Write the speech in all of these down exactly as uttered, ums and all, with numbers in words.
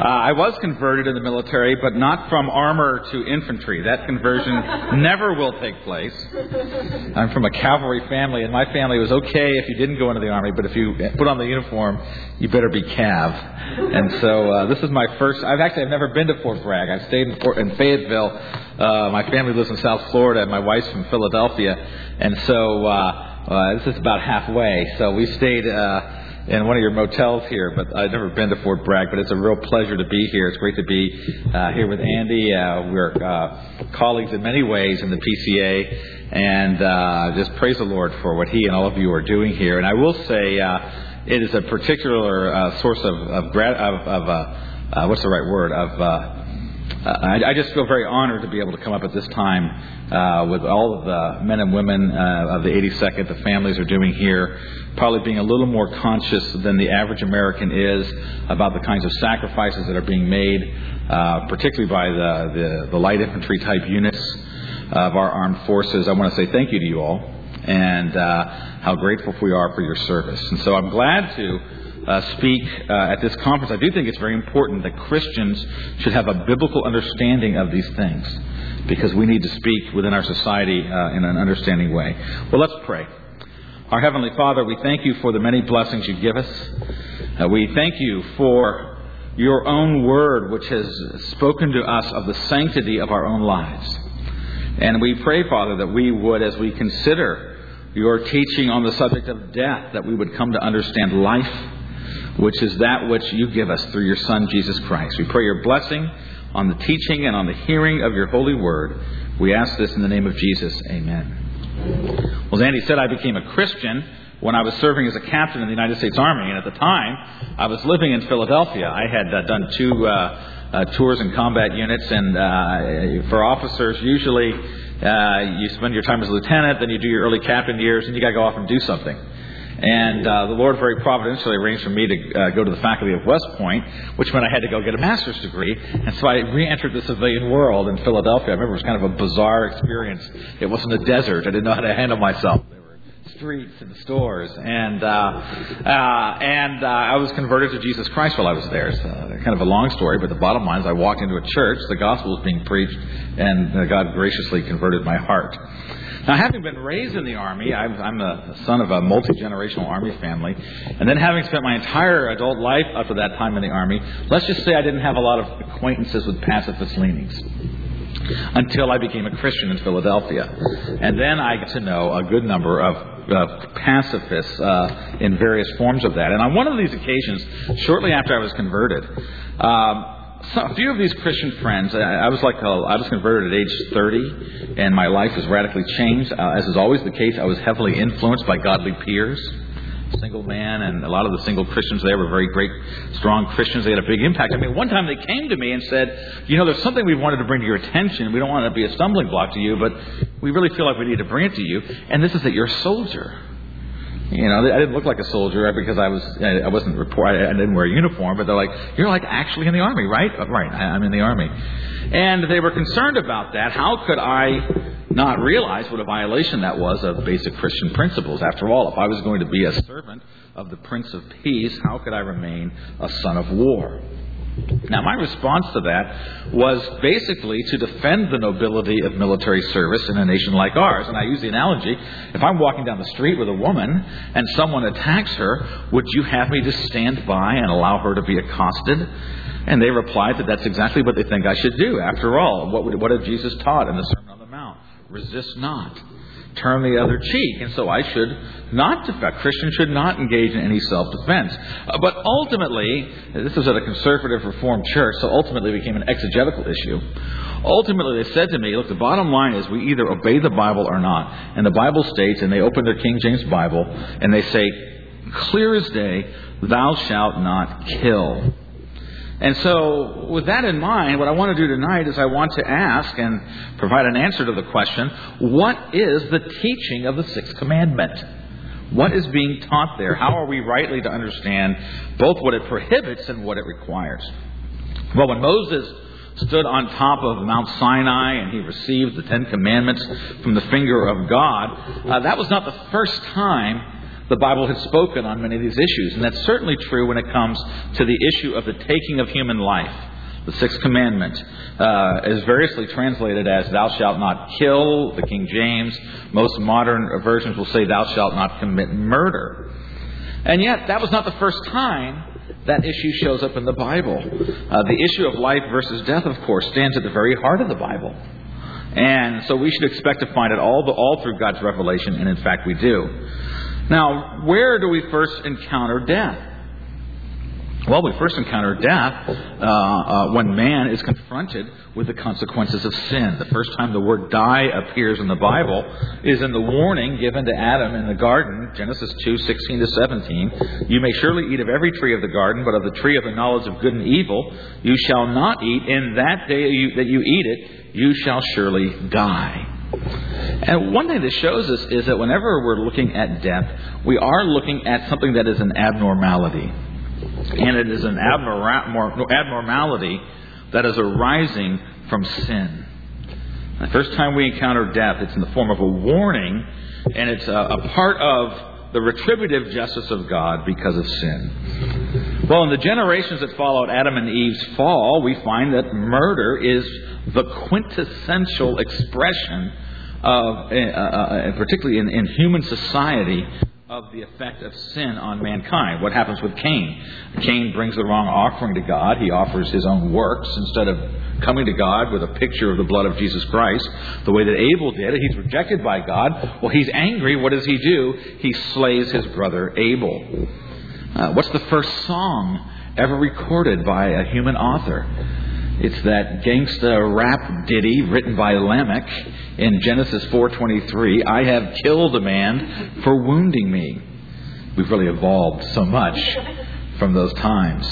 Uh, I was converted in the military, but not from armor to infantry. That conversion never will take place. I'm from a cavalry family, and my family was okay if you didn't go into the Army, but if you put on the uniform, you better be Cav. And so uh, this is my first... I've actually I've never been to Fort Bragg. I've stayed in, Fort, in Fayetteville. Uh, my family lives in South Florida, and my wife's from Philadelphia. And so uh, uh, this is about halfway. So we stayed... Uh, in one of your motels here, but I've never been to Fort Bragg, but it's a real pleasure to be here. It's great to be uh, here with Andy. Uh, we're uh, colleagues in many ways in the P C A, and uh, just praise the Lord for what he and all of you are doing here. And I will say uh, it is a particular uh, source of of, gra- of, of uh, uh, what's the right word, of uh, Uh, I, I just feel very honored to be able to come up at this time uh, with all of the men and women uh, of the eighty-second, the families are doing here, probably being a little more conscious than the average American is about the kinds of sacrifices that are being made, uh, particularly by the, the, the light infantry type units of our armed forces. I want to say thank you to you all and uh, how grateful we are for your service. And so I'm glad to Uh, speak uh, at this conference. I do think it's very important that Christians should have a biblical understanding of these things, because we need to speak within our society uh, in an understanding way. Well, let's pray. Our Heavenly Father, we thank you for the many blessings you give us. Uh, we thank you for your own word, which has spoken to us of the sanctity of our own lives. And we pray, Father, that we would, as we consider your teaching on the subject of death, that we would come to understand life, which is that which you give us through your Son, Jesus Christ. We pray your blessing on the teaching and on the hearing of your holy word. We ask this in the name of Jesus. Amen. Well, as Andy said, I became a Christian when I was serving as a captain in the United States Army. And at the time, I was living in Philadelphia. I had uh, done two uh, uh, tours in combat units. And uh, for officers, usually uh, you spend your time as a lieutenant, then you do your early captain years, and you got to go off and do something. And uh, the Lord very providentially arranged for me to uh, go to the faculty of West Point, which meant I had to go get a master's degree. And so I re-entered the civilian world in Philadelphia. I remember it was kind of a bizarre experience. It wasn't a desert. I didn't know how to handle myself. There were streets and stores. And uh, uh, and uh, I was converted to Jesus Christ while I was there. So kind of a long story, but the bottom line is I walked into a church, the gospel was being preached, and uh, God graciously converted my heart. Now, having been raised in the Army, I'm, I'm the son of a multi-generational Army family, and then having spent my entire adult life up to that time in the Army, let's just say I didn't have a lot of acquaintances with pacifist leanings until I became a Christian in Philadelphia. And then I got to know a good number of uh, pacifists uh, in various forms of that. And on one of these occasions, shortly after I was converted, um, So a few of these Christian friends, I was like, I was converted at age thirty, and my life was radically changed. Uh, as is always the case, I was heavily influenced by godly peers, single man, and a lot of the single Christians there were very great, strong Christians. They had a big impact. I mean, one time they came to me and said, you know, there's something we wanted to bring to your attention. We don't want it to be a stumbling block to you, but we really feel like we need to bring it to you. And this is that you're a soldier. You know, I didn't look like a soldier because I was, I wasn't report, I didn't wear a uniform, but they're like, you're like actually in the Army, right? Oh, right, I'm in the Army. And they were concerned about that. How could I not realize what a violation that was of basic Christian principles? After all, if I was going to be a servant of the Prince of Peace, how could I remain a son of war? Now, my response to that was basically to defend the nobility of military service in a nation like ours. And I use the analogy, if I'm walking down the street with a woman and someone attacks her, would you have me to stand by and allow her to be accosted? And they replied that that's exactly what they think I should do. After all, what, would, what had Jesus taught in the Sermon on the Mount? Resist not. Turn the other cheek. And so I should not defend. Christians should not engage in any self-defense. Uh, but ultimately, this was at a conservative Reformed church, so ultimately it became an exegetical issue. Ultimately, they said to me, look, the bottom line is we either obey the Bible or not. And the Bible states, and they open their King James Bible, and they say, clear as day, thou shalt not kill. And so, with that in mind, what I want to do tonight is I want to ask and provide an answer to the question, what is the teaching of the Sixth Commandment? What is being taught there? How are we rightly to understand both what it prohibits and what it requires? Well, when Moses stood on top of Mount Sinai and he received the Ten Commandments from the finger of God, uh, that was not the first time the Bible had spoken on many of these issues. And that's certainly true when it comes to the issue of the taking of human life. The sixth commandment uh, is variously translated as thou shalt not kill, the King James. Most modern versions will say thou shalt not commit murder. And yet, that was not the first time that issue shows up in the Bible. Uh, the issue of life versus death, of course, stands at the very heart of the Bible. And so we should expect to find it all, the, all through God's revelation, and in fact we do. Now, where do we first encounter death? Well, we first encounter death uh, uh, when man is confronted with the consequences of sin. The first time the word die appears in the Bible is in the warning given to Adam in the garden, Genesis two, sixteen to seventeen. You may surely eat of every tree of the garden, but of the tree of the knowledge of good and evil you shall not eat. In that day you, that you eat it, you shall surely die. And one thing this shows us is that whenever we're looking at death, we are looking at something that is an abnormality. And it is an abnormality that is arising from sin. The first time we encounter death, it's in the form of a warning, and it's a, a part of the retributive justice of God because of sin. Well, in the generations that followed Adam and Eve's fall, we find that murder is the quintessential expression of, uh, uh, particularly in, in human society, of the effect of sin on mankind. What happens with Cain? Cain brings the wrong offering to God. He offers his own works instead of coming to God with a picture of the blood of Jesus Christ, the way that Abel did. He's rejected by God. Well, he's angry. What does he do? He slays his brother Abel. Uh, what's the first song ever recorded by a human author? It's that gangsta rap ditty written by Lamech in Genesis four twenty-three. I have killed a man for wounding me. We've really evolved so much from those times.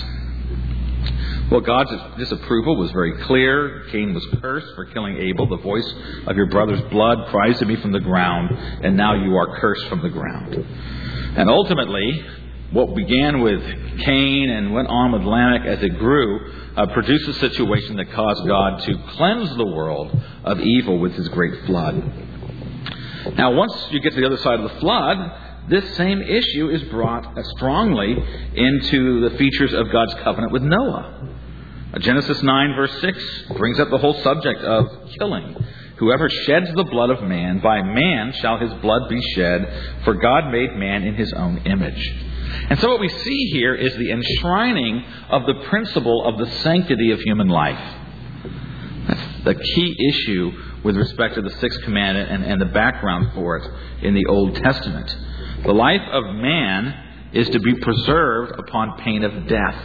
Well, God's disapproval was very clear. Cain was cursed for killing Abel. The voice of your brother's blood cries to me from the ground, and now you are cursed from the ground. And ultimately, what began with Cain and went on with Lamech as it grew uh, produced a situation that caused God to cleanse the world of evil with his great flood. Now, once you get to the other side of the flood, this same issue is brought strongly into the features of God's covenant with Noah. Genesis nine verse six brings up the whole subject of killing. Whoever sheds the blood of man, by man shall his blood be shed, for God made man in his own image. And so what we see here is the enshrining of the principle of the sanctity of human life. That's the key issue with respect to the sixth commandment and, and the background for it in the Old Testament. The life of man is to be preserved upon pain of death.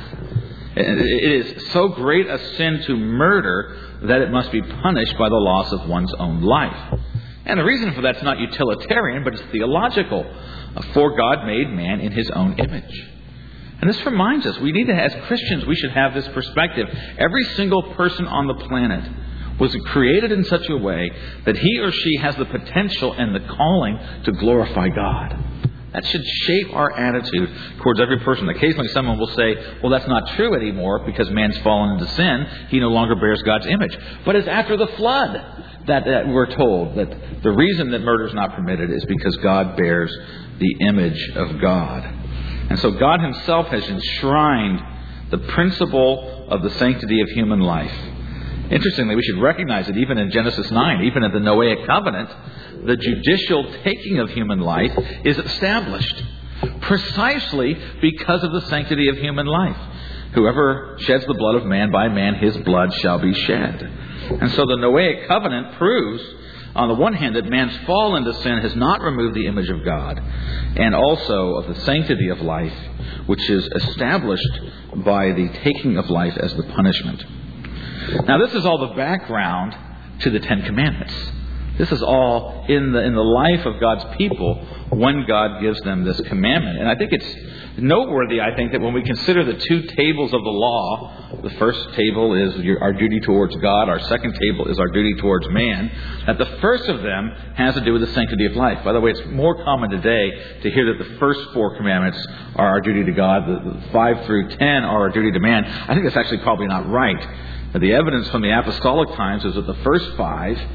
It is so great a sin to murder that it must be punished by the loss of one's own life. And the reason for that's not utilitarian, but it's theological. For God made man in his own image. And this reminds us, we need to, as Christians, we should have this perspective. Every single person on the planet was created in such a way that he or she has the potential and the calling to glorify God. That should shape our attitude towards every person. Occasionally someone will say, well, that's not true anymore because man's fallen into sin. He no longer bears God's image. But it's after the flood that, that we're told that the reason that murder is not permitted is because God bears the image of God. And so God himself has enshrined the principle of the sanctity of human life. Interestingly, we should recognize that even in Genesis nine, even in the Noahic covenant, the judicial taking of human life is established precisely because of the sanctity of human life. Whoever sheds the blood of man, by man his blood shall be shed. And so the Noahic covenant proves, on the one hand, that man's fall into sin has not removed the image of God, and also of the sanctity of life, which is established by the taking of life as the punishment. Now, this is all the background to the Ten Commandments. This is all in the in the life of God's people when God gives them this commandment. And I think it's noteworthy, I think, that when we consider the two tables of the law, the first table is your, our duty towards God, our second table is our duty towards man, that the first of them has to do with the sanctity of life. By the way, it's more common today to hear that the first four commandments are our duty to God, the, the five through ten are our duty to man. I think that's actually probably not right. The evidence from the apostolic times is that the first five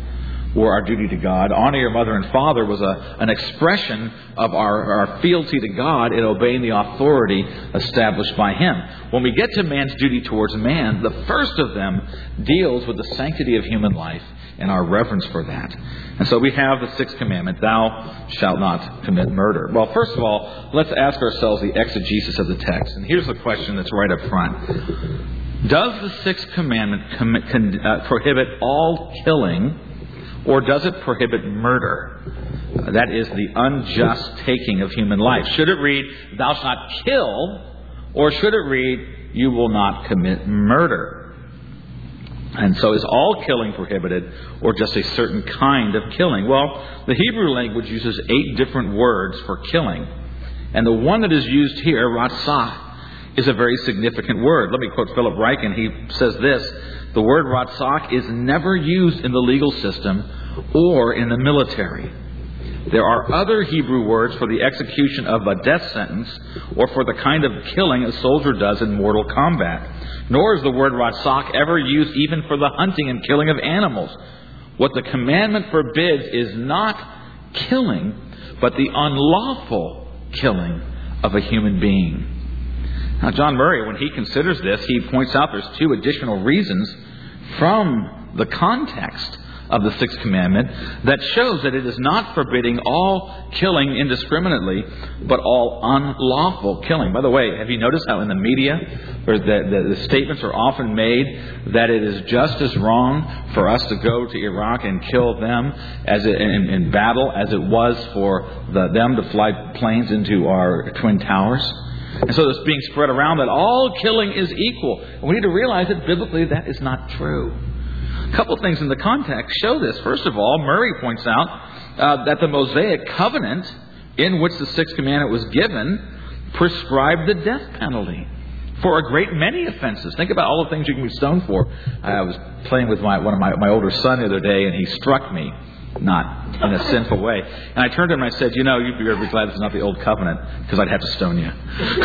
were our duty to God. Honor your mother and father was a, an expression of our, our fealty to God in obeying the authority established by Him. When we get to man's duty towards man, the first of them deals with the sanctity of human life and our reverence for that. And so we have the sixth commandment, thou shalt not commit murder. Well, first of all, let's ask ourselves the exegesis of the text. And here's the question that's right up front. Does the sixth commandment com- con- uh, prohibit all killing, or does it prohibit murder? Uh, that is the unjust taking of human life. Should it read, thou shalt not kill, or should it read, you will not commit murder? And so is all killing prohibited, or just a certain kind of killing? Well, the Hebrew language uses eight different words for killing. And the one that is used here, ratzah, is a very significant word. Let me quote Philip Ryken. He says this: the word ratzah is never used in the legal system or in the military. There are other Hebrew words for the execution of a death sentence or for the kind of killing a soldier does in mortal combat. Nor is the word ratzah ever used even for the hunting and killing of animals. What the commandment forbids is not killing, but the unlawful killing of a human being. Now, John Murray, when he considers this, he points out there's two additional reasons from the context of the sixth commandment that shows that it is not forbidding all killing indiscriminately, but all unlawful killing. By the way, have you noticed how in the media or the, the, the statements are often made that it is just as wrong for us to go to Iraq and kill them as it, in, in battle as it was for the, them to fly planes into our Twin Towers? And so it's being spread around that all killing is equal. And we need to realize that biblically that is not true. A couple of things in the context show this. First of all, Murray points out uh, that the Mosaic covenant in which the sixth commandment was given prescribed the death penalty for a great many offenses. Think about all the things you can be stoned for. I was playing with my one of my, my older son the other day, and he struck me, not in a sinful way. And I turned to him and I said, you know, you'd be very glad this is not the old covenant, because I'd have to stone you.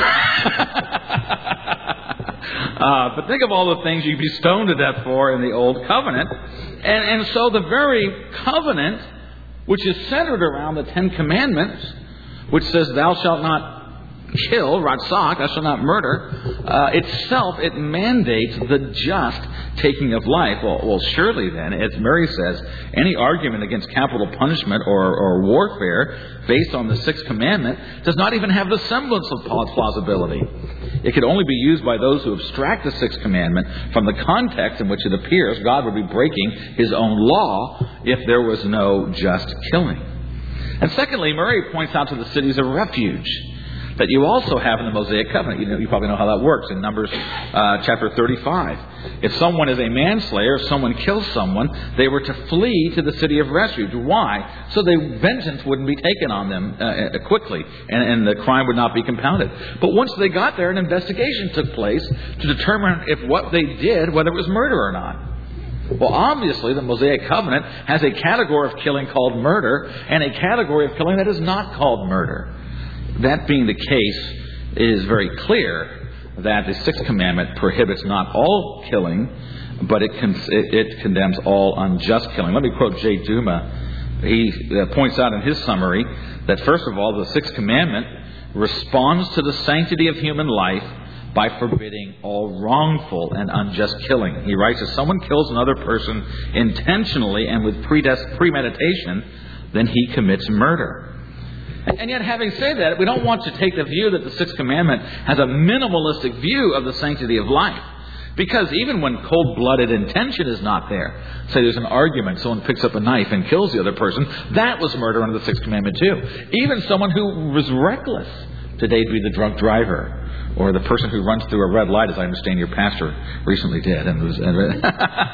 Uh, but think of all the things you'd be stoned to death for in the Old Covenant. And, and so the very covenant, which is centered around the Ten Commandments, which says, thou shalt not kill, ratzah, thou shalt not murder, uh, itself, it mandates the just taking of life. Well, well, surely then, as Murray says, any argument against capital punishment or, or warfare based on the Sixth Commandment does not even have the semblance of plausibility. It could only be used by those who abstract the Sixth Commandment from the context in which it appears God would be breaking His own law if there was no just killing. And secondly, Murray points out to the cities of refuge that you also have in the Mosaic Covenant. You know, you probably know how that works in Numbers uh, chapter thirty-five. If someone is a manslayer, if someone kills someone, they were to flee to the city of refuge. Why? So the vengeance wouldn't be taken on them uh, quickly, and, and the crime would not be compounded. But once they got there, an investigation took place to determine if what they did, whether it was murder or not. Well, obviously, the Mosaic Covenant has a category of killing called murder and a category of killing that is not called murder. That being the case, it is very clear that the Sixth Commandment prohibits not all killing, but it, con- it, it condemns all unjust killing. Let me quote J. Duma. He uh, points out in his summary that, first of all, the Sixth Commandment responds to the sanctity of human life by forbidding all wrongful and unjust killing. He writes, if someone kills another person intentionally and with predes- premeditation, then he commits murder. And yet, having said that, we don't want to take the view that the Sixth Commandment has a minimalistic view of the sanctity of life. Because even when cold-blooded intention is not there, say there's an argument, someone picks up a knife and kills the other person, that was murder under the Sixth Commandment too. Even someone who was reckless, today would be the drunk driver, or the person who runs through a red light, as I understand your pastor recently did, and was, and,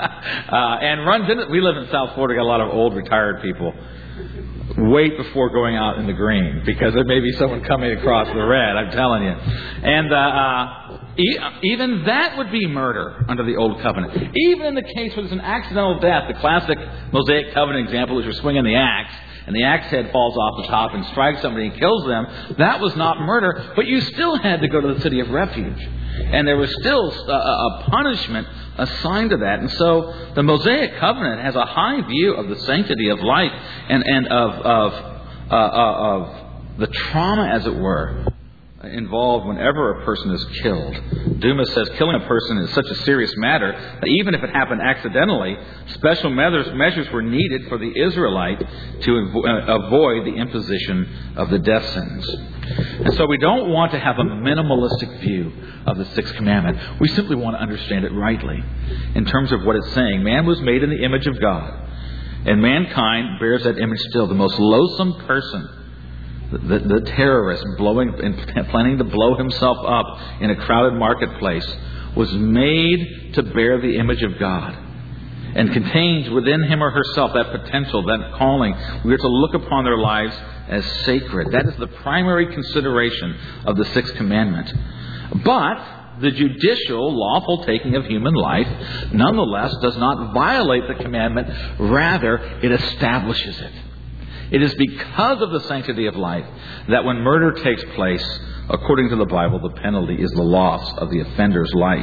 uh, and runs in. We live in South Florida, got a lot of old retired people. Wait before going out in the green, because there may be someone coming across the red, I'm telling you. And uh, uh, e- even that would be murder under the Old Covenant. Even in the case where there's an accidental death, the classic Mosaic Covenant example is you're swinging the axe and the axe head falls off the top and strikes somebody and kills them, that was not murder, but you still had to go to the city of refuge. And there was still a, a punishment assigned to that. And so the Mosaic Covenant has a high view of the sanctity of life and, and of, of, uh, uh, of the trauma, as it were, involved whenever a person is killed. Dumas says killing a person is such a serious matter that even if it happened accidentally, special measures, measures were needed for the Israelite to avo- avoid the imposition of the death sentence. And so we don't want to have a minimalistic view of the Sixth Commandment. We simply want to understand it rightly in terms of what it's saying. Man was made in the image of God, and mankind bears that image still. The most loathsome person, The, the terrorist blowing and planning to blow himself up in a crowded marketplace, was made to bear the image of God and contains within him or herself that potential, that calling. We are to look upon their lives as sacred. That is the primary consideration of the Sixth Commandment. But the judicial, lawful taking of human life, nonetheless, does not violate the commandment. Rather, it establishes it. It is because of the sanctity of life that when murder takes place, according to the Bible, the penalty is the loss of the offender's life.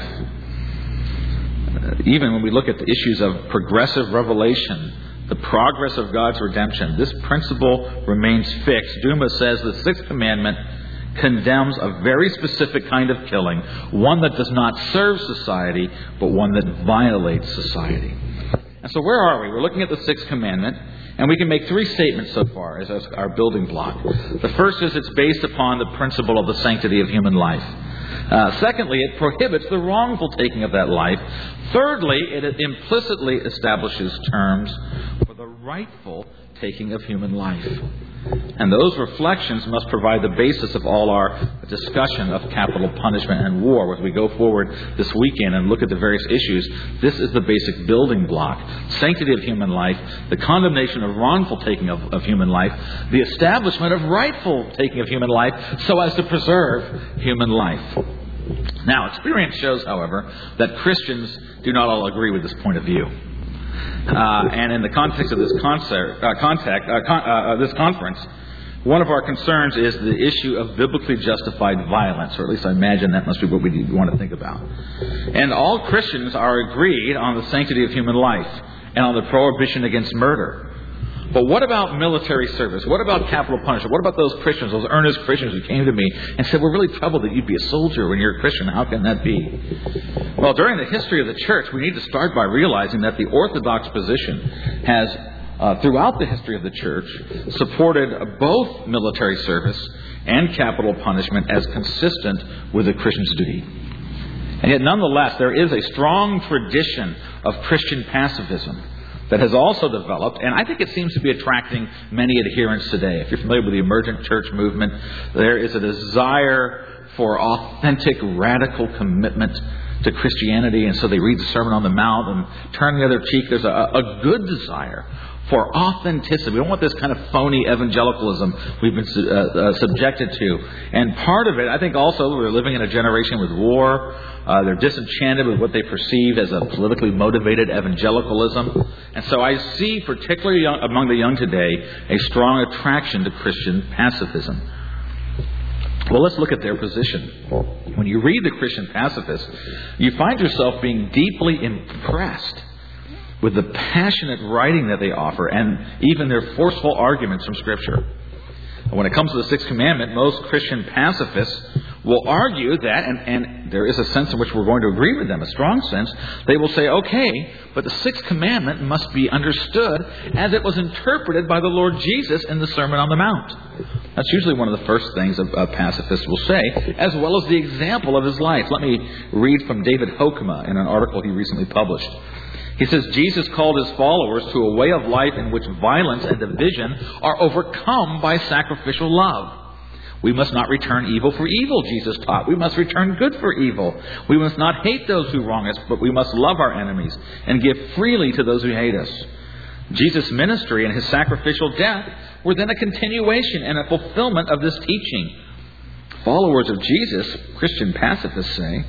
Even when we look at the issues of progressive revelation, the progress of God's redemption, this principle remains fixed. Dumas says the Sixth Commandment condemns a very specific kind of killing, one that does not serve society, but one that violates society. And so where are we? We're looking at the Sixth Commandment, and we can make three statements so far as our building block. The first is it's based upon the principle of the sanctity of human life. Uh, secondly, it prohibits the wrongful taking of that life. Thirdly, it implicitly establishes terms for the rightful taking of human life. And those reflections must provide the basis of all our discussion of capital punishment and war. As we go forward this weekend and look at the various issues, this is the basic building block. Sanctity of human life, the condemnation of wrongful taking of, of human life, the establishment of rightful taking of human life so as to preserve human life. Now, experience shows, however, that Christians do not all agree with this point of view. Uh, and in the context of this concert, uh, contact, uh, con- uh, this conference, one of our concerns is the issue of biblically justified violence, or at least I imagine that must be what we want to think about. And all Christians are agreed on the sanctity of human life and on the prohibition against murder. But what about military service? What about capital punishment? What about those Christians, those earnest Christians who came to me and said, we're really troubled that you'd be a soldier when you're a Christian. How can that be? Well, during the history of the church, we need to start by realizing that the Orthodox position has, uh, throughout the history of the church, supported both military service and capital punishment as consistent with a Christian's duty. And yet, nonetheless, there is a strong tradition of Christian pacifism that has also developed, and I think it seems to be attracting many adherents today. If you're familiar with the emergent church movement, there is a desire for authentic, radical commitment to Christianity, and so they read the Sermon on the Mount and turn the other cheek. There's a, a good desire for authenticity. We don't want this kind of phony evangelicalism we've been uh, uh, subjected to. And part of it, I think also, we're living in a generation with war. Uh, they're disenchanted with what they perceive as a politically motivated evangelicalism. And so I see, particularly young, among the young today, a strong attraction to Christian pacifism. Well, let's look at their position. When you read the Christian pacifists, you find yourself being deeply impressed with the passionate writing that they offer and even their forceful arguments from Scripture. When it comes to the Sixth Commandment, most Christian pacifists will argue that, and, and there is a sense in which we're going to agree with them, a strong sense, they will say, okay, but the Sixth Commandment must be understood as it was interpreted by the Lord Jesus in the Sermon on the Mount. That's usually one of the first things a, a pacifist will say, as well as the example of his life. Let me read from David Hoekema in an article he recently published. He says, Jesus called his followers to a way of life in which violence and division are overcome by sacrificial love. We must not return evil for evil, Jesus taught. We must return good for evil. We must not hate those who wrong us, but we must love our enemies and give freely to those who hate us. Jesus' ministry and his sacrificial death were then a continuation and a fulfillment of this teaching. Followers of Jesus, Christian pacifists say,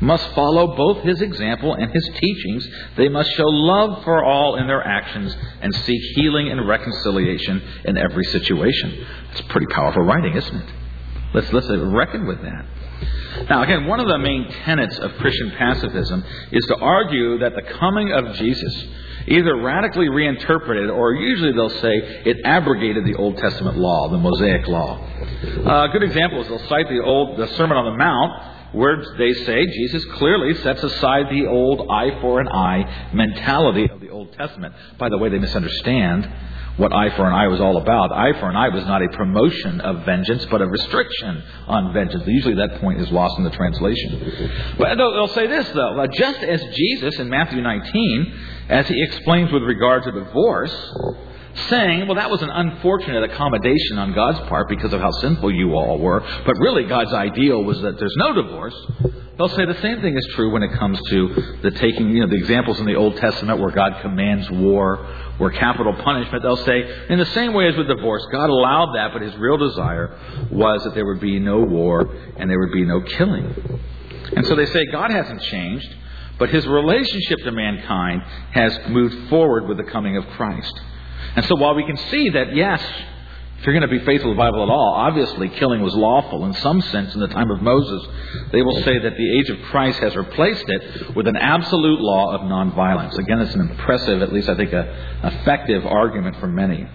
must follow both his example and his teachings. They must show love for all in their actions and seek healing and reconciliation in every situation. It's pretty powerful writing, isn't it? Let's, let's reckon with that. Now, again, one of the main tenets of Christian pacifism is to argue that the coming of Jesus either radically reinterpreted, or usually they'll say it abrogated the Old Testament law, the Mosaic law. Uh, a good example is they'll cite the old the Sermon on the Mount, where they say Jesus clearly sets aside the old eye for an eye mentality of the Old Testament. By the way, they misunderstand what eye for an eye was all about. Eye for an eye was not a promotion of vengeance, but a restriction on vengeance. Usually that point is lost in the translation. But they'll, they'll say this, though. Just as Jesus in Matthew nineteen, as he explains with regard to divorce, saying, well, that was an unfortunate accommodation on God's part because of how sinful you all were, but really God's ideal was that there's no divorce. They'll say the same thing is true when it comes to the taking, you know, the examples in the Old Testament where God commands war, or capital punishment. They'll say, in the same way as with divorce, God allowed that, but his real desire was that there would be no war and there would be no killing. And so they say God hasn't changed, but his relationship to mankind has moved forward with the coming of Christ. And so while we can see that, yes, if you're going to be faithful to the Bible at all, obviously killing was lawful in some sense in the time of Moses, they will say that the age of Christ has replaced it with an absolute law of nonviolence. Again, it's an impressive, at least I think, a effective argument for many.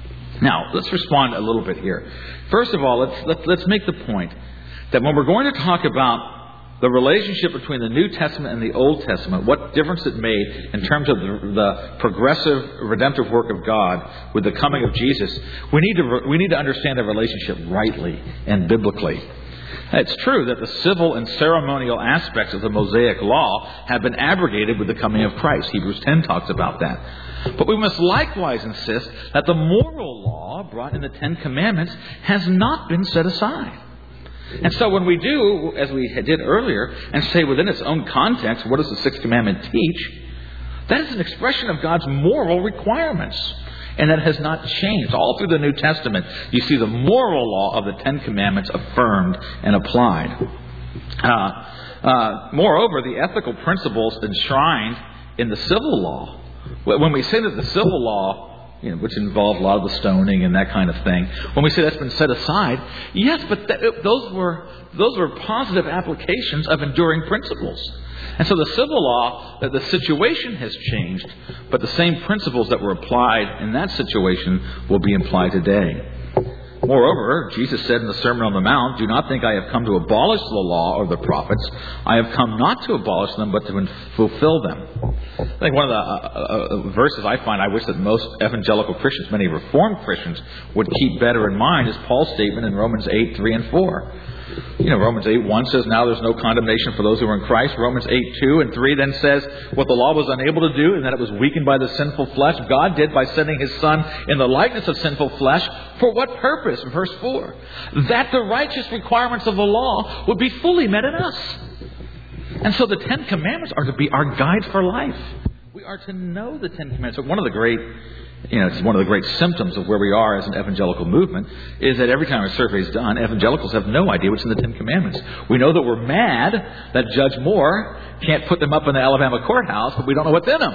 Now, let's respond a little bit here. First of all, let's, let's, let's make the point that when we're going to talk about the relationship between the New Testament and the Old Testament, what difference it made in terms of the, the progressive redemptive work of God with the coming of Jesus, we need to we need to understand the relationship rightly and biblically. It's true that the civil and ceremonial aspects of the Mosaic law have been abrogated with the coming of Christ. Hebrews ten talks about that. But we must likewise insist that the moral law brought in the Ten Commandments has not been set aside. And so when we do, as we did earlier, and say within its own context, what does the Sixth Commandment teach? That is an expression of God's moral requirements. And that has not changed. All through the New Testament, you see the moral law of the Ten Commandments affirmed and applied. Uh, uh, moreover, the ethical principles enshrined in the civil law. When we say that the civil law, you know, which involved a lot of the stoning and that kind of thing, when we say that's been set aside, yes, but th- those were those were positive applications of enduring principles. And so the civil law, that the situation has changed, but the same principles that were applied in that situation will be applied today. Moreover, Jesus said in the Sermon on the Mount, "Do not think I have come to abolish the law or the prophets. I have come not to abolish them, but to fulfill them." I think one of the uh, uh, verses I find I wish that most evangelical Christians, many Reformed Christians, would keep better in mind is Paul's statement in Romans eight, three and four. You know, Romans eight, one says, "Now there's no condemnation for those who are in Christ." Romans eight, two and three then says, "What the law was unable to do, and that it was weakened by the sinful flesh, God did by sending His Son in the likeness of sinful flesh. For what purpose?" Verse four. "That the righteous requirements of the law would be fully met in us." And so the Ten Commandments are to be our guide for life. We are to know the Ten Commandments. So one of the great You know, it's one of the great symptoms of where we are as an evangelical movement is that every time a survey is done, evangelicals have no idea what's in the Ten Commandments. We know that we're mad that Judge Moore can't put them up in the Alabama courthouse, but we don't know what's in them.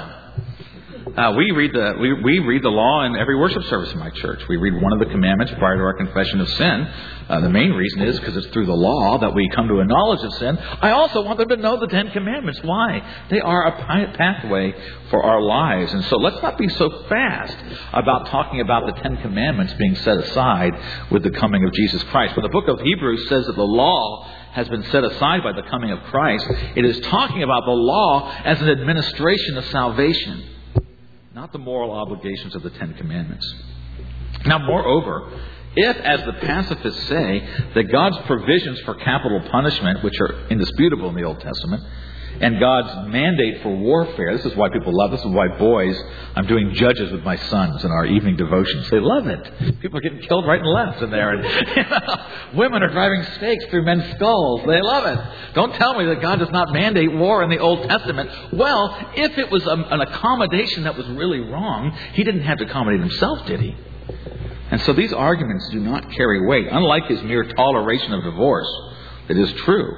Uh, we read the we, we read the law in every worship service in my church. We read one of the commandments prior to our confession of sin. Uh, the main reason is because it's through the law that we come to a knowledge of sin. I also want them to know the Ten Commandments. Why? They are a pathway for our lives. And so let's not be so fast about talking about the Ten Commandments being set aside with the coming of Jesus Christ. When the book of Hebrews says that the law has been set aside by the coming of Christ, it is talking about the law as an administration of salvation, not the moral obligations of the Ten Commandments. Now, moreover, if, as the pacifists say, that God's provisions for capital punishment, which are indisputable in the Old Testament, and God's mandate for warfare, this is why people love, this is why boys, I'm doing Judges with my sons in our evening devotions. They love it. People are getting killed right and left in there. And, you know, women are driving stakes through men's skulls. They love it. Don't tell me that God does not mandate war in the Old Testament. Well, if it was a, an accommodation that was really wrong, He didn't have to accommodate Himself, did He? And so these arguments do not carry weight. Unlike His mere toleration of divorce, it is true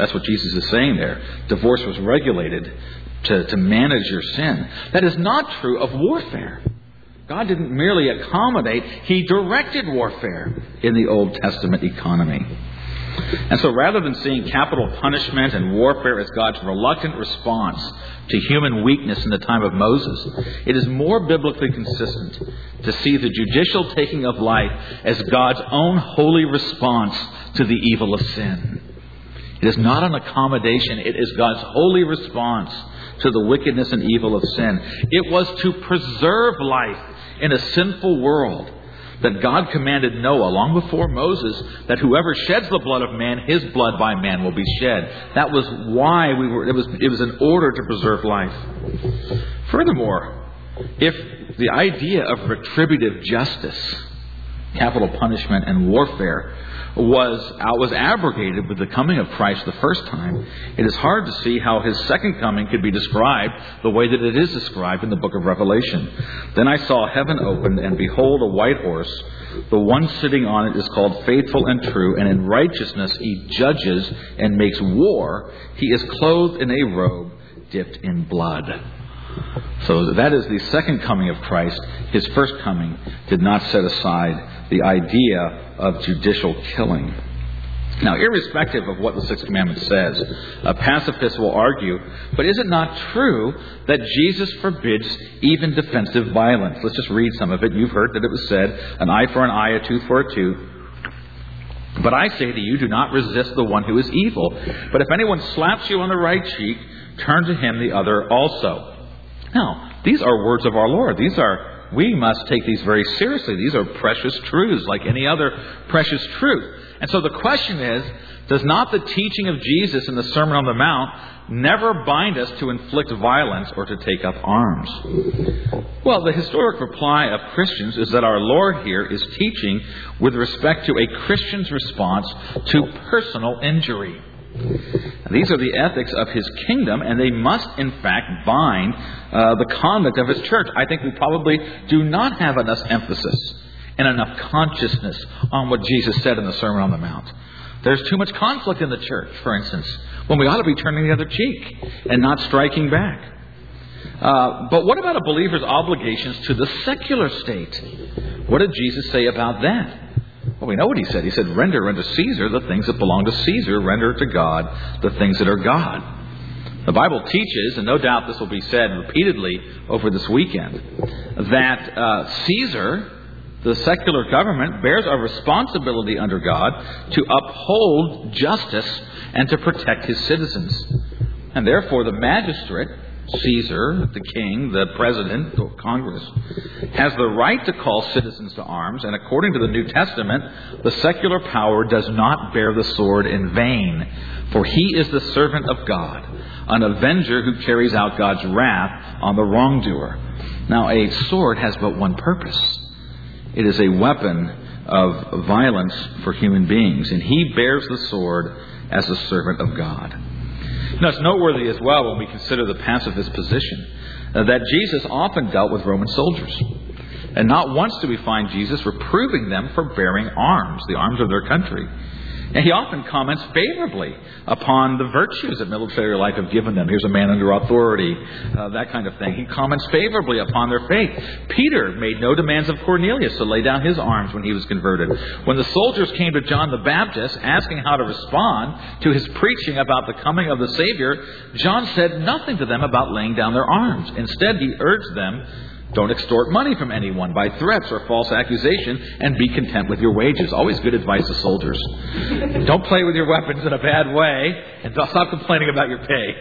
That's what Jesus is saying there. Divorce was regulated to, to manage your sin. That is not true of warfare. God didn't merely accommodate, He directed warfare in the Old Testament economy. And so rather than seeing capital punishment and warfare as God's reluctant response to human weakness in the time of Moses, it is more biblically consistent to see the judicial taking of life as God's own holy response to the evil of sin. It is not an accommodation, it is God's holy response to the wickedness and evil of sin. It was to preserve life in a sinful world that God commanded Noah long before Moses that whoever sheds the blood of man, his blood by man will be shed. That was why we were, it was, it was in order to preserve life. Furthermore, if the idea of retributive justice, capital punishment and warfare was uh, was abrogated with the coming of Christ the first time, it is hard to see how His second coming could be described the way that it is described in the book of Revelation. Then I saw heaven opened, and behold, a white horse. The one sitting on it is called Faithful and True, and in righteousness he judges and makes war. He is clothed in a robe dipped in blood. So that is the second coming of Christ. His first coming did not set aside the idea of judicial killing. Now, irrespective of what the Sixth Commandment says, a pacifist will argue, but is it not true that Jesus forbids even defensive violence? Let's just read some of it. You've heard that it was said, an eye for an eye, a tooth for a tooth. But I say to you, do not resist the one who is evil. But if anyone slaps you on the right cheek, turn to him the other also. Now, these are words of our Lord. These are, we must take these very seriously. These are precious truths, like any other precious truth. And so the question is, does not the teaching of Jesus in the Sermon on the Mount never bind us to inflict violence or to take up arms? Well, the historic reply of Christians is that our Lord here is teaching with respect to a Christian's response to personal injury. These are the ethics of His kingdom, and they must, in fact, bind uh, the conduct of His church. I think we probably do not have enough emphasis and enough consciousness on what Jesus said in the Sermon on the Mount. There's too much conflict in the church, for instance, when we ought to be turning the other cheek and not striking back. Uh, but what about a believer's obligations to the secular state? What did Jesus say about that? Well, we know what He said. He said, render unto Caesar the things that belong to Caesar. Render to God the things that are God. The Bible teaches, and no doubt this will be said repeatedly over this weekend, that uh, Caesar, the secular government, bears a responsibility under God to uphold justice and to protect his citizens. And therefore the magistrate, Caesar, the king, the president, the Congress, has the right to call citizens to arms, and according to the New Testament, the secular power does not bear the sword in vain, for he is the servant of God, an avenger who carries out God's wrath on the wrongdoer. Now, a sword has but one purpose. It is a weapon of violence for human beings, and he bears the sword as a servant of God. Now, it's noteworthy as well when we consider the pacifist position uh, that Jesus often dealt with Roman soldiers. And not once do we find Jesus reproving them for bearing arms, the arms of their country. And he often comments favorably upon the virtues that military life have given them. Here's a man under authority, uh, that kind of thing. He comments favorably upon their faith. Peter made no demands of Cornelius to lay down his arms when he was converted. When the soldiers came to John the Baptist asking how to respond to his preaching about the coming of the Savior, John said nothing to them about laying down their arms. Instead, he urged them, don't extort money from anyone by threats or false accusation, and be content with your wages. Always good advice to soldiers. Don't play with your weapons in a bad way, and don't stop complaining about your pay.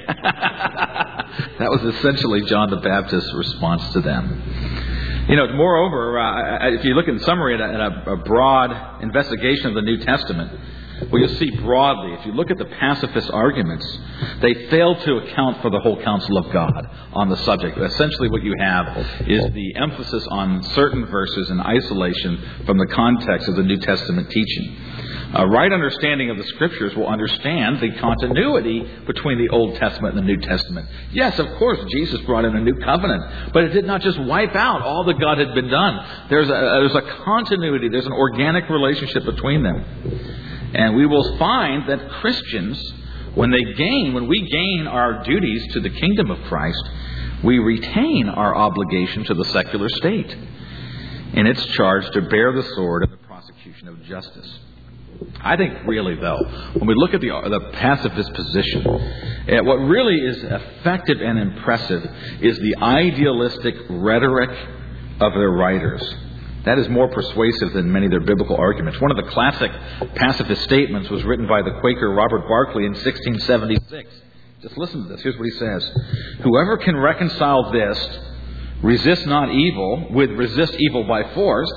That was essentially John the Baptist's response to them. You know, moreover, uh, if you look in summary at a, at a broad investigation of the New Testament, well, you'll see broadly, if you look at the pacifist arguments, they fail to account for the whole counsel of God on the subject. Essentially what you have is the emphasis on certain verses in isolation from the context of the New Testament teaching. A right understanding of the Scriptures will understand the continuity between the Old Testament and the New Testament. Yes, of course, Jesus brought in a new covenant, but it did not just wipe out all that God had been done. There's a, there's a continuity, there's an organic relationship between them. And we will find that Christians When they gain, when we gain our duties to the kingdom of Christ, we retain our obligation to the secular state in its charge to bear the sword in the prosecution of justice. I think really, though, when we look at the, the pacifist position, what really is effective and impressive is the idealistic rhetoric of their writers. That is more persuasive than many of their biblical arguments. One of the classic pacifist statements was written by the Quaker Robert Barclay in sixteen seventy-six. Just listen to this. Here's what he says. Whoever can reconcile this, resist not evil, with resist evil by force,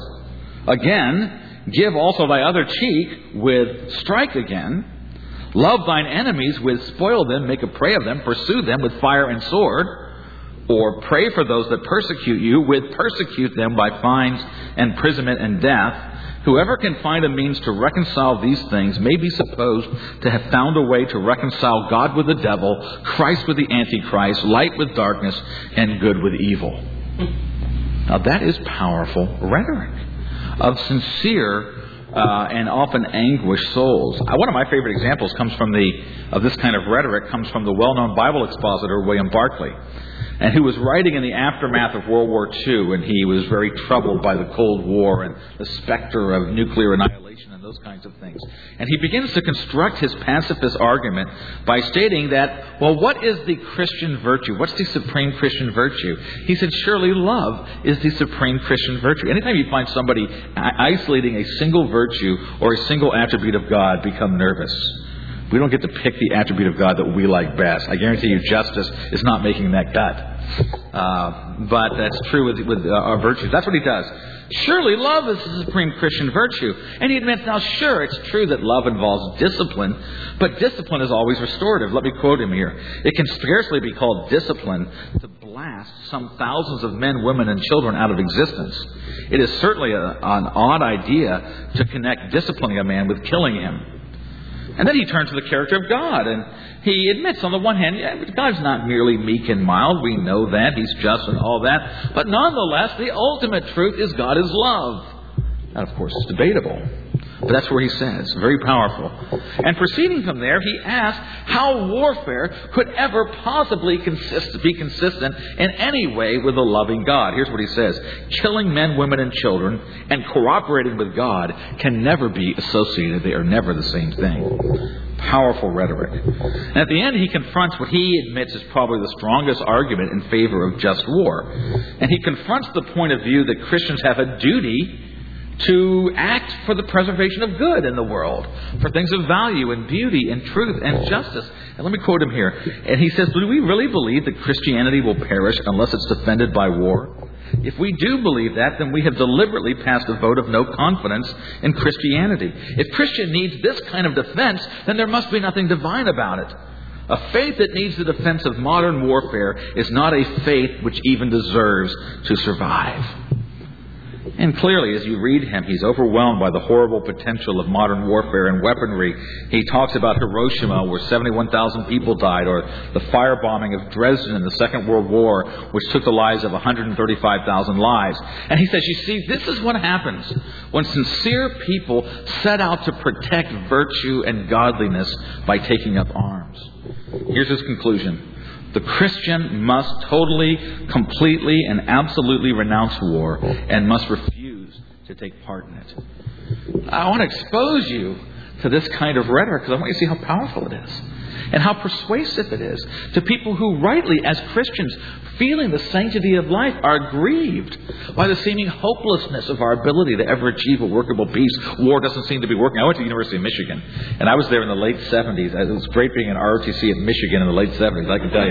again, give also thy other cheek, with strike again, love thine enemies, with spoil them, make a prey of them, pursue them with fire and sword, or pray for those that persecute you, with persecute them by fines, imprisonment, and death. Whoever can find a means to reconcile these things may be supposed to have found a way to reconcile God with the devil, Christ with the Antichrist, light with darkness, and good with evil. Now that is powerful rhetoric of sincere uh, and often anguished souls. Uh, one of my favorite examples comes from the of this kind of rhetoric comes from the well-known Bible expositor William Barclay, and who was writing in the aftermath of World War Two, and he was very troubled by the Cold War and the specter of nuclear annihilation and those kinds of things. And he begins to construct his pacifist argument by stating that, well, what is the Christian virtue? What's the supreme Christian virtue? He said, surely love is the supreme Christian virtue. Anytime you find somebody isolating a single virtue or a single attribute of God, become nervous. We don't get to pick the attribute of God that we like best. I guarantee you justice is not making that cut. Uh, but that's true with, with uh, our virtues. That's what he does. Surely love is the supreme Christian virtue. And he admits, now sure, it's true that love involves discipline, but discipline is always restorative. Let me quote him here. It can scarcely be called discipline to blast some thousands of men, women, and children out of existence. It is certainly a, an odd idea to connect disciplining a man with killing him. And then he turns to the character of God, and he admits, on the one hand, yeah, God's not merely meek and mild. We know that. He's just and all that. But nonetheless, the ultimate truth is God is love. That, of course, is debatable. But that's where he says. Very powerful. And proceeding from there, he asks how warfare could ever possibly consist, be consistent in any way with a loving God. Here's what he says. Killing men, women, and children and cooperating with God can never be associated. They are never the same thing. Powerful rhetoric. And at the end, he confronts what he admits is probably the strongest argument in favor of just war. And he confronts the point of view that Christians have a duty to act for the preservation of good in the world, for things of value and beauty and truth and justice. And let me quote him here. And he says, do we really believe that Christianity will perish unless it's defended by war? If we do believe that, then we have deliberately passed a vote of no confidence in Christianity. If Christian needs this kind of defense, then there must be nothing divine about it. A faith that needs the defense of modern warfare is not a faith which even deserves to survive. And clearly, as you read him, he's overwhelmed by the horrible potential of modern warfare and weaponry. He talks about Hiroshima, where seventy-one thousand people died, or the firebombing of Dresden in the Second World War, which took the lives of one hundred thirty-five thousand lives. And he says, you see, this is what happens when sincere people set out to protect virtue and godliness by taking up arms. Here's his conclusion. The Christian must totally, completely, and absolutely renounce war and must refuse to take part in it. I want to expose you to this kind of rhetoric because I want you to see how powerful it is and how persuasive it is to people who rightly, as Christians, feeling the sanctity of life, are grieved by the seeming hopelessness of our ability to ever achieve a workable peace. War doesn't seem to be working. I went to the University of Michigan, and I was there in the late seventies. It was great being an R O T C at Michigan in the late seventies, I can tell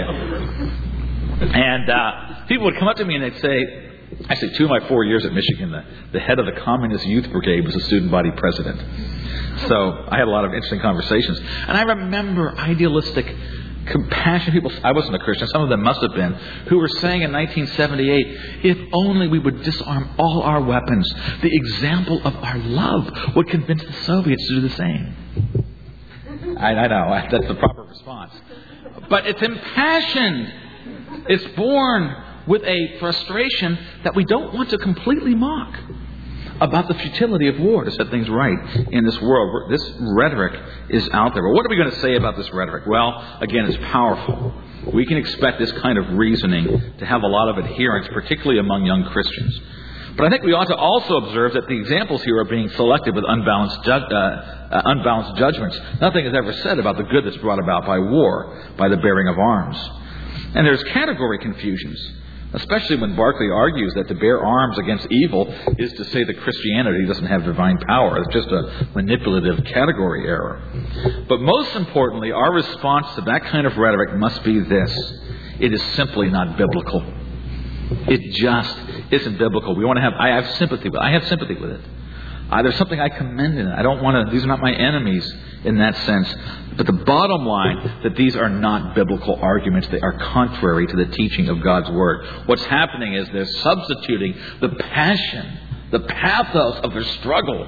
you. And uh, people would come up to me and they'd say, actually, two of my four years at Michigan, the, the head of the Communist Youth Brigade was a student body president. So I had a lot of interesting conversations. And I remember idealistic, compassionate people, I wasn't a Christian, some of them must have been, who were saying in nineteen seventy-eight, if only we would disarm all our weapons, the example of our love would convince the Soviets to do the same. I, I know, that's the proper response. But it's impassioned. It's born with a frustration that we don't want to completely mock. about the futility of war to set things right in this world. This rhetoric is out there. But what are we going to say about this rhetoric? Well, again, it's powerful. We can expect this kind of reasoning to have a lot of adherence, particularly among young Christians. But I think we ought to also observe that the examples here are being selected with unbalanced, ju- uh, uh, unbalanced judgments. Nothing is ever said about the good that's brought about by war, by the bearing of arms. And there's category confusions, especially when Barclay argues that to bear arms against evil is to say that Christianity doesn't have divine power. It's just a manipulative category error. But most importantly, our response to that kind of rhetoric must be this. It is simply not biblical. It just isn't biblical. We want to have, I have sympathy with it. I have sympathy with it. Uh, there's something I commend in it. I don't want to, these are not my enemies in that sense. But the bottom line, that these are not biblical arguments. They are contrary to the teaching of God's Word. What's happening is they're substituting the passion, the pathos of their struggle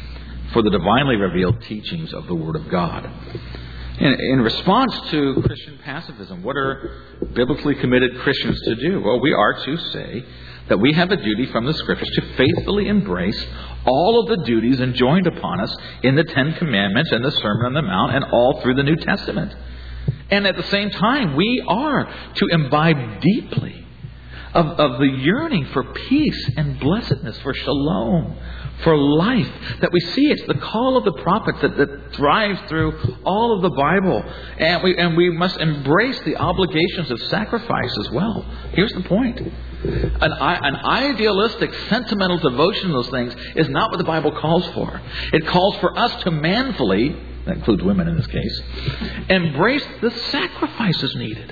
for the divinely revealed teachings of the Word of God. In, in response to Christian pacifism, what are biblically committed Christians to do? Well, we are to say that we have a duty from the Scriptures to faithfully embrace all of the duties enjoined upon us in the Ten Commandments and the Sermon on the Mount and all through the New Testament. And at the same time, we are to imbibe deeply of, of the yearning for peace and blessedness, for shalom, for life, that we see it's the call of the prophets that, that drives through all of the Bible. And we, and we must embrace the obligations of sacrifice as well. Here's the point. An, an idealistic, sentimental devotion to those things is not what the Bible calls for. It calls for us to manfully, that includes women in this case, embrace the sacrifices needed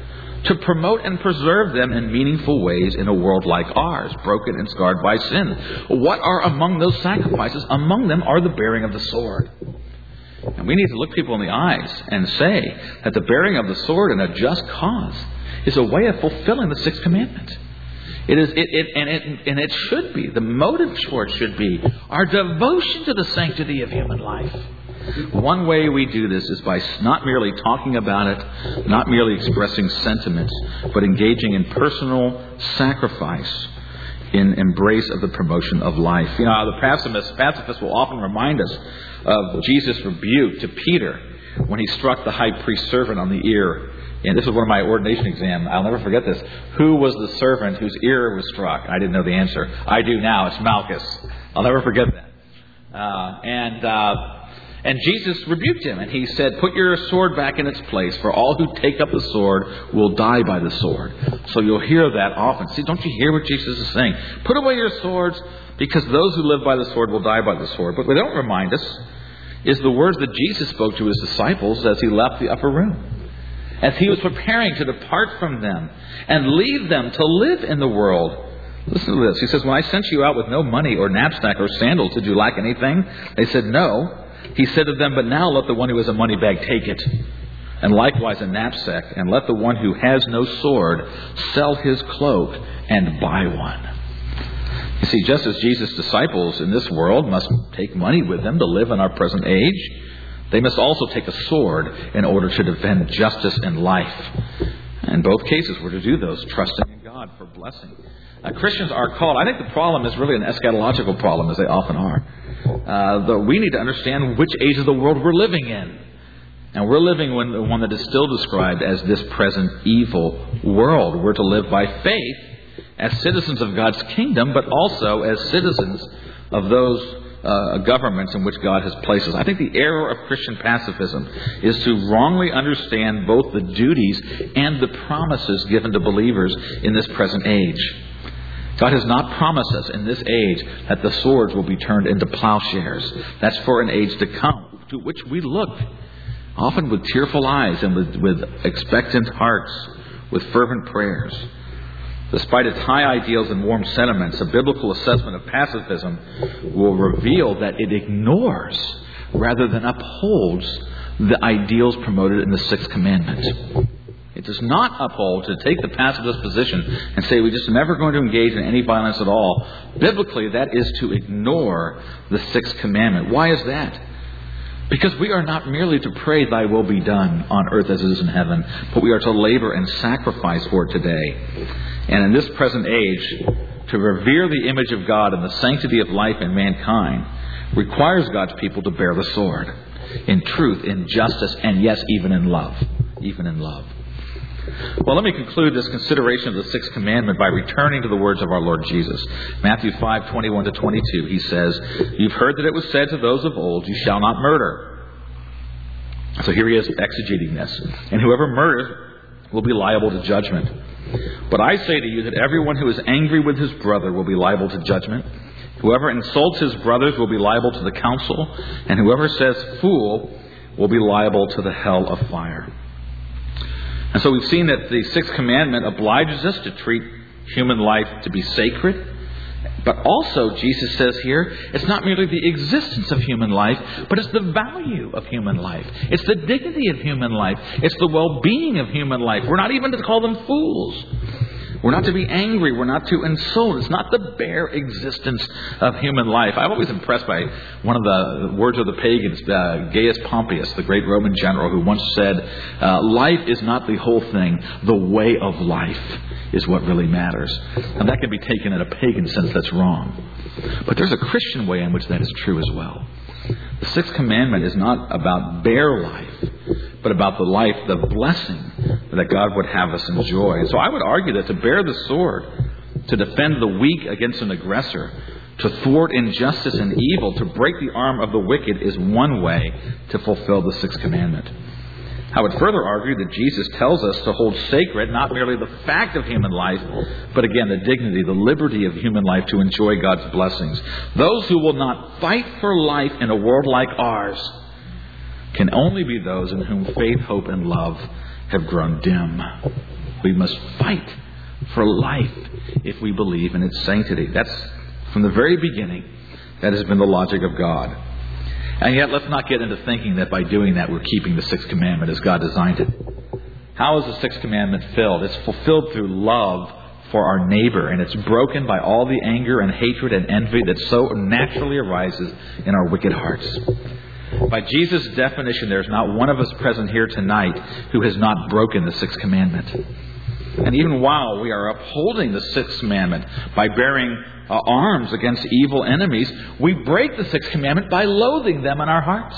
to promote and preserve them in meaningful ways in a world like ours, broken and scarred by sin. What are among those sacrifices? Among them are the bearing of the sword. And we need to look people in the eyes and say that the bearing of the sword in a just cause is a way of fulfilling the Sixth Commandment. It is, it, it, and it, and it should be, the motive for it should be our devotion to the sanctity of human life. One way we do this is by not merely talking about it, not merely expressing sentiments, but engaging in personal sacrifice in embrace of the promotion of life. You know, the pacifists, pacifists will often remind us of Jesus' rebuke to Peter when he struck the high priest's servant on the ear. And this is one of my ordination exams. I'll never forget this. Who was the servant whose ear was struck? I didn't know the answer. I do now. It's Malchus. I'll never forget that. Uh, and uh, and Jesus rebuked him, and he said, "Put your sword back in its place, for all who take up the sword will die by the sword." So you'll hear that often. See, don't you hear what Jesus is saying? Put away your swords, because those who live by the sword will die by the sword. But what they don't remind us is the words that Jesus spoke to his disciples as he left the upper room, as he was preparing to depart from them and leave them to live in the world. Listen to this. He says, "When I sent you out with no money or knapsack or sandals, did you lack anything?" They said, "No." He said to them, "But now let the one who has a money bag take it, and likewise a knapsack, and let the one who has no sword sell his cloak and buy one." You see, just as Jesus' disciples in this world must take money with them to live in our present age, they must also take a sword in order to defend justice and life. In both cases, we're to do those, trusting in God for blessing. Uh, Christians are called. I think the problem is really an eschatological problem, as they often are. Uh, though we need to understand which age of the world we're living in. And we're living in one that is still described as this present evil world. We're to live by faith as citizens of God's kingdom, but also as citizens of those Uh, governments in which God has placed us. I think the error of Christian pacifism is to wrongly understand both the duties and the promises given to believers in this present age. God has not promised us in this age that the swords will be turned into plowshares. That's for an age to come, to which we look, often with tearful eyes and with, with expectant hearts, with fervent prayers. Despite its high ideals and warm sentiments, a biblical assessment of pacifism will reveal that it ignores rather than upholds the ideals promoted in the Sixth Commandment. It does not uphold to take the pacifist position and say we're just never going to engage in any violence at all. Biblically, that is to ignore the Sixth Commandment. Why is that? Because we are not merely to pray, "Thy will be done on earth as it is in heaven," but we are to labor and sacrifice for it today. And in this present age, to revere the image of God and the sanctity of life in mankind requires God's people to bear the sword in truth, in justice, and yes, even in love. Even in love. Well, let me conclude this consideration of the sixth commandment by returning to the words of our Lord Jesus. Matthew five, twenty-one to twenty-two, he says, "You've heard that it was said to those of old, 'You shall not murder.'" So here he is exegeting this. "And whoever murders will be liable to judgment. But I say to you that everyone who is angry with his brother will be liable to judgment. Whoever insults his brothers will be liable to the council. And whoever says fool will be liable to the hell of fire." And so we've seen that the sixth commandment obliges us to treat human life to be sacred. But also, Jesus says here, it's not merely the existence of human life, but it's the value of human life. It's the dignity of human life. It's the well-being of human life. We're not even to call them fools. We're not to be angry. We're not to insult. It's not the bare existence of human life. I'm always impressed by one of the words of the pagans, uh, Gaius Pompeius, the great Roman general, who once said, uh, "Life is not the whole thing. The way of life is what really matters." And that can be taken in a pagan sense. That's wrong. But there's a Christian way in which that is true as well. The sixth commandment is not about bare life, but about the life, the blessing that God would have us enjoy. So I would argue that to bear the sword, to defend the weak against an aggressor, to thwart injustice and evil, to break the arm of the wicked is one way to fulfill the sixth commandment. I would further argue that Jesus tells us to hold sacred not merely the fact of human life, but again the dignity, the liberty of human life to enjoy God's blessings. Those who will not fight for life in a world like ours can only be those in whom faith, hope, and love have grown dim. We must fight for life if we believe in its sanctity. That's from the very beginning. That has been the logic of God. And yet, let's not get into thinking that by doing that we're keeping the sixth commandment as God designed it. How is the sixth commandment filled? It's fulfilled through love for our neighbor, and it's broken by all the anger and hatred and envy that so naturally arises in our wicked hearts. By Jesus' definition, there's not one of us present here tonight who has not broken the sixth commandment. And even while we are upholding the sixth commandment by bearing uh, arms against evil enemies, we break the sixth commandment by loathing them in our hearts.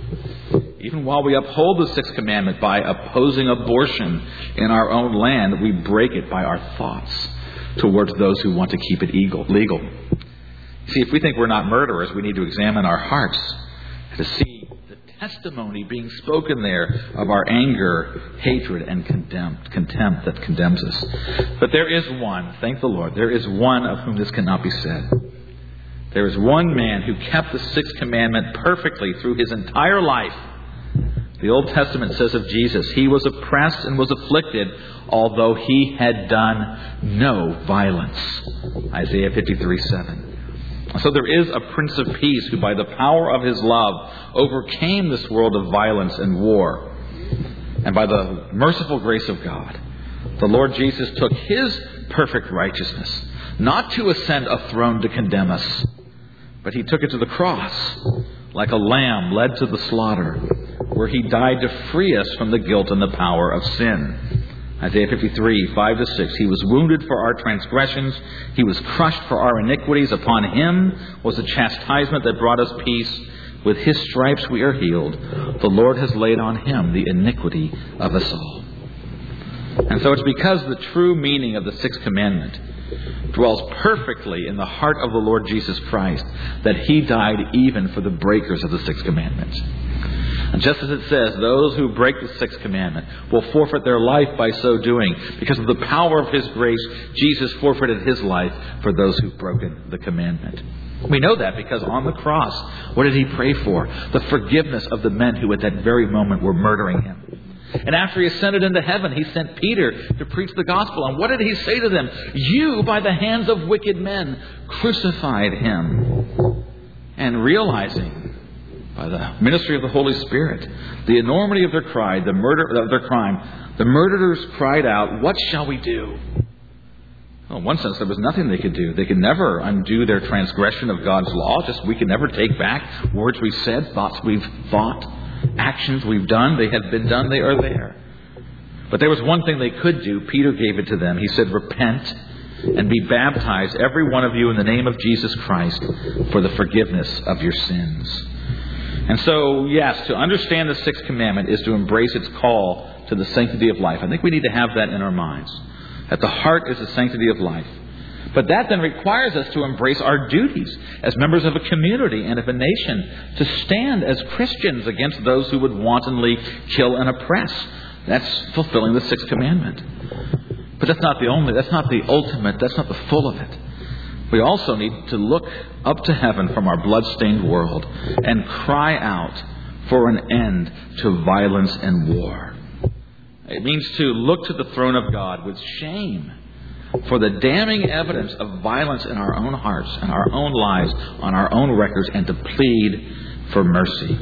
Even while we uphold the sixth commandment by opposing abortion in our own land, we break it by our thoughts towards those who want to keep it legal. See, if we think we're not murderers, we need to examine our hearts to see the testimony being spoken there of our anger, hatred, and contempt, contempt that condemns us. But there is one, thank the Lord, there is one of whom this cannot be said. There is one man who kept the sixth commandment perfectly through his entire life. The Old Testament says of Jesus, he was oppressed and was afflicted, although he had done no violence. Isaiah fifty-three seven. So there is a Prince of Peace who by the power of his love overcame this world of violence and war. And by the merciful grace of God, the Lord Jesus took his perfect righteousness, not to ascend a throne to condemn us, but he took it to the cross, like a lamb led to the slaughter, where he died to free us from the guilt and the power of sin. Isaiah fifty-three, five to six. He was wounded for our transgressions. He was crushed for our iniquities. Upon him was the chastisement that brought us peace. With his stripes we are healed. The Lord has laid on him the iniquity of us all. And so it's because the true meaning of the sixth commandment dwells perfectly in the heart of the Lord Jesus Christ that he died even for the breakers of the sixth commandment. And just as it says, those who break the sixth commandment will forfeit their life by so doing. Because of the power of his grace, Jesus forfeited his life for those who've broken the commandment. We know that because on the cross, what did he pray for? The forgiveness of the men who at that very moment were murdering him. And after he ascended into heaven, he sent Peter to preach the gospel. And what did he say to them? You, by the hands of wicked men, crucified him. And realizing by the ministry of the Holy Spirit, the enormity of their cry, the murder of their crime, the murderers cried out, "What shall we do?" Well, in one sense, there was nothing they could do. They could never undo their transgression of God's law. Just we can never take back words we've said, thoughts we've thought, actions we've done. They have been done. They are there. But there was one thing they could do. Peter gave it to them. He said, "Repent and be baptized, every one of you, in the name of Jesus Christ for the forgiveness of your sins. And so, yes, to understand the sixth commandment is to embrace its call to the sanctity of life. I think we need to have that in our minds. At the heart is the sanctity of life. But that then requires us to embrace our duties as members of a community and of a nation, to stand as Christians against those who would wantonly kill and oppress. That's fulfilling the sixth commandment. But that's not the only, that's not the ultimate, that's not the full of it. We also need to look up to heaven from our blood-stained world and cry out for an end to violence and war. It means to look to the throne of God with shame for the damning evidence of violence in our own hearts and our own lives, on our own records, and to plead for mercy.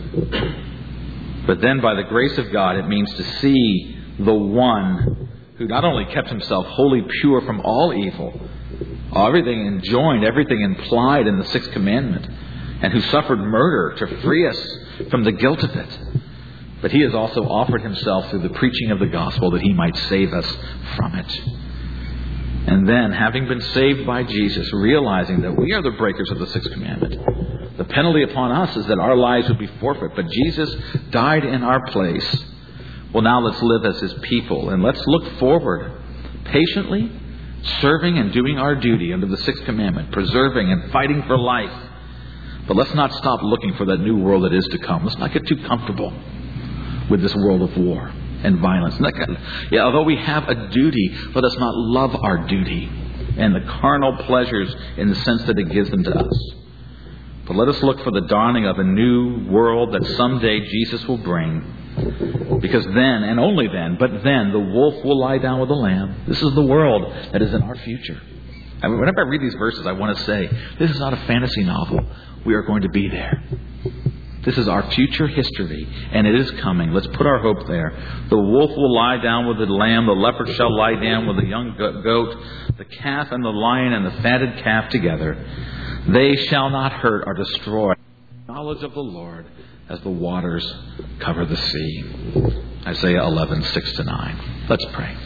But then by the grace of God, it means to see the one who not only kept himself wholly pure from all evil, everything enjoined, everything implied in the sixth commandment, and who suffered murder to free us from the guilt of it, but he has also offered himself through the preaching of the gospel that he might save us from it. And then, having been saved by Jesus, realizing that we are the breakers of the sixth commandment, the penalty upon us is that our lives would be forfeit, but Jesus died in our place. Well, now let's live as his people, and let's look forward patiently, serving and doing our duty under the sixth commandment, preserving and fighting for life. But let's not stop looking for that new world that is to come. Let's not get too comfortable with this world of war and violence. And that kind of, yeah, although we have a duty, let us not love our duty and the carnal pleasures in the sense that it gives them to us. But let us look for the dawning of a new world that someday Jesus will bring. Because then, and only then, but then, the wolf will lie down with the lamb. This is the world that is in our future. I mean, whenever I read these verses, I want to say, this is not a fantasy novel. We are going to be there. This is our future history, and it is coming. Let's put our hope there. The wolf will lie down with the lamb. The leopard shall lie down with the young goat. The calf and the lion and the fatted calf together. They shall not hurt or destroy the knowledge of the Lord as the waters cover the sea. Isaiah eleven, six to nine. Let's pray.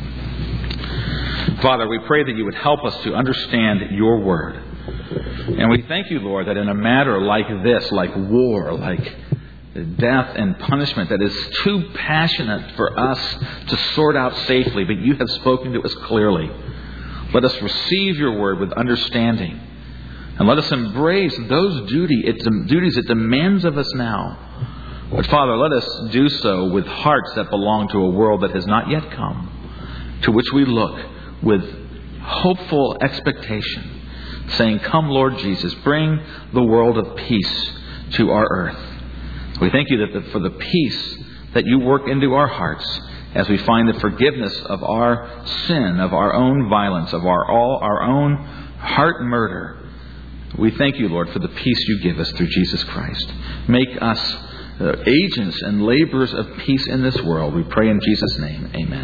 Father, we pray that you would help us to understand your word. And we thank you, Lord, that in a matter like this, like war, like death and punishment that is too passionate for us to sort out safely, but you have spoken to us clearly. Let us receive your word with understanding. And let us embrace those duty, it, duties it demands of us now. But Father, let us do so with hearts that belong to a world that has not yet come, to which we look with hopeful expectation, saying, "Come, Lord Jesus, bring the world of peace to our earth." We thank you that the, for the peace that you work into our hearts as we find the forgiveness of our sin, of our own violence, of our all our own heart murder. We thank you, Lord, for the peace you give us through Jesus Christ. Make us uh, agents and laborers of peace in this world. We pray in Jesus' name. Amen.